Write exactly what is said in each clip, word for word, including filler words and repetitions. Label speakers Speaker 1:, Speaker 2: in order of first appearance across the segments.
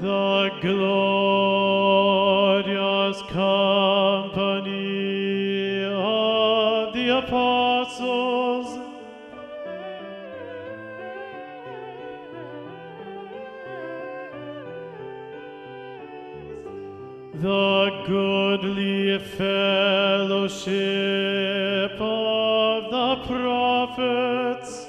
Speaker 1: the glorious company of the apostles, the goodly fellowship of the prophets,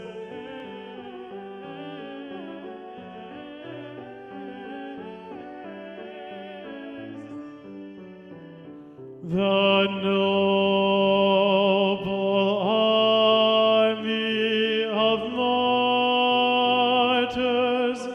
Speaker 1: the noble army of martyrs,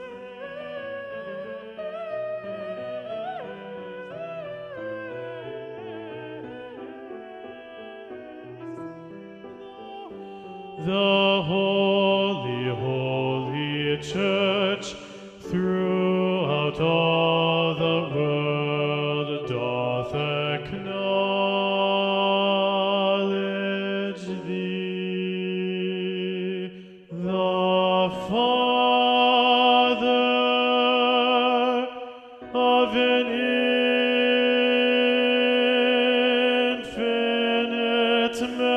Speaker 1: the holy, holy church throughout all the world doth acknowledge thee, the Father of an infinite